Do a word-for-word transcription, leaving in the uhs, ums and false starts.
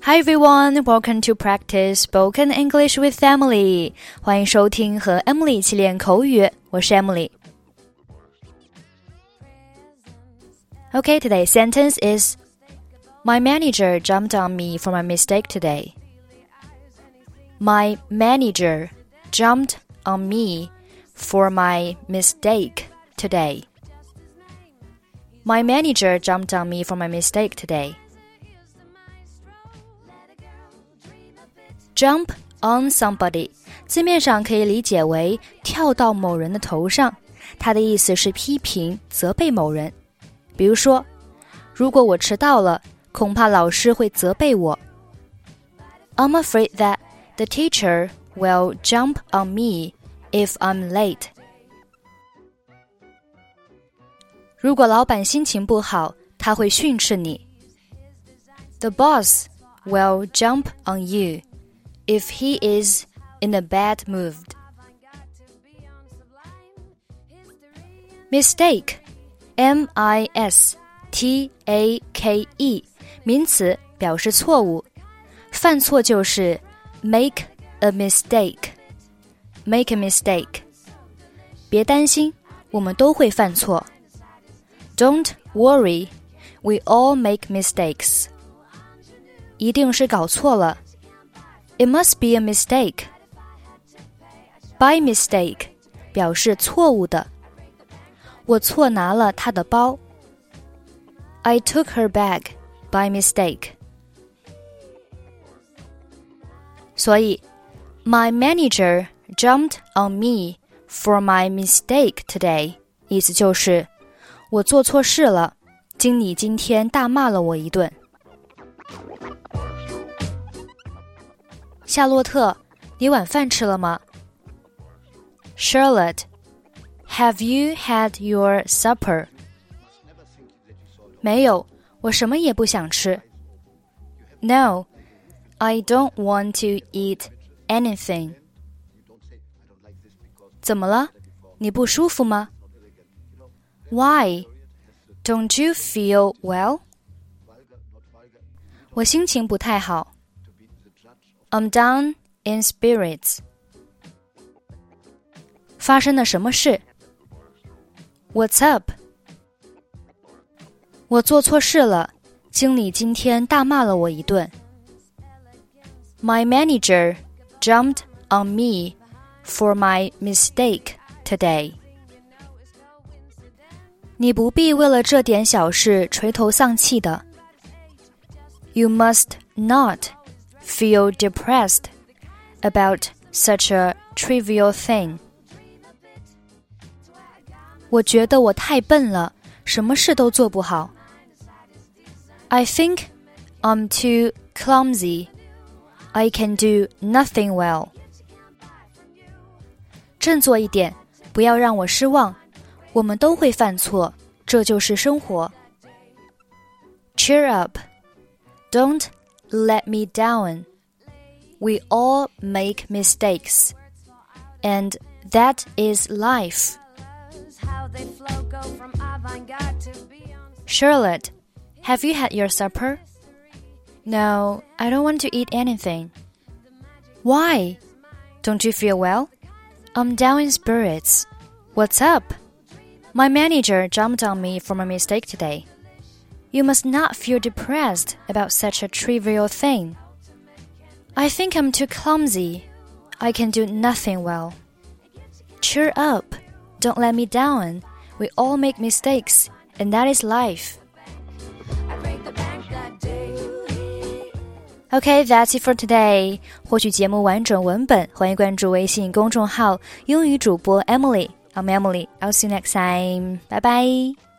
Hi everyone, welcome to practice spoken English with Emily. 欢迎收听和 Emily 一起练口语，我是 Emily。Okay, today's sentence is My manager jumped on me for my mistake today. My manager jumped on me for my mistake today. My manager jumped on me for my mistake today.Jump on somebody 字面上可以理解为跳到某人的头上，它的意思是批评、责备某人。比如说，如果我迟到了，恐怕老师会责备我。I'm afraid that the teacher will jump on me if I'm late. 如果老板心情不好，他会训斥你。The boss will jump on you.If he is in a bad mood. Mistake, M I S T A K E 名词表示错误，犯错就是 make a mistake. Make a mistake. 别担心，我们都会犯错。Don't worry, we all make mistakes. 一定是搞错了。It must be a mistake. By mistake 表示错误的。我错拿了她的包。I took her bag by mistake. 所以 My manager jumped on me for my mistake today 意思就是我做错事了，经理今天大骂了我一顿。夏洛特，你晚饭吃了吗？ Charlotte, have you had your supper? 没有，我什么也不想吃。No, I don't want to eat anything. 怎么了？你不舒服吗？ Why? Don't you feel well? 我心情不太好。I'm down in spirits. 发生了什么事？ What's up? 我做错事了，经理今天大骂了我一顿。My manager jumped on me for my mistake today. 你不必为了这点小事垂头丧气的。You must not.Feel depressed about such a trivial thing. 我觉得我太笨了，什么事都做不好。I think I'm too clumsy. I can do nothing well. 振作一点，不要让我失望。我们都会犯错，这就是生活。Cheer up. Don't let me down. We all make mistakes. And that is life. Charlotte, have you had your supper? No, I don't want to eat anything. Why? Don't you feel well? I'm down in spirits. What's up? My manager jumped on me for my mistake today. You must not feel depressed about such a trivial thing. I think I'm too clumsy. I can do nothing well. Cheer up. Don't let me down. We all make mistakes, and that is life. Okay, that's it for today. 获取节目完整文本，欢迎关注微信公众号英语主播 Emily. I'm Emily. I'll see you next time. Bye bye.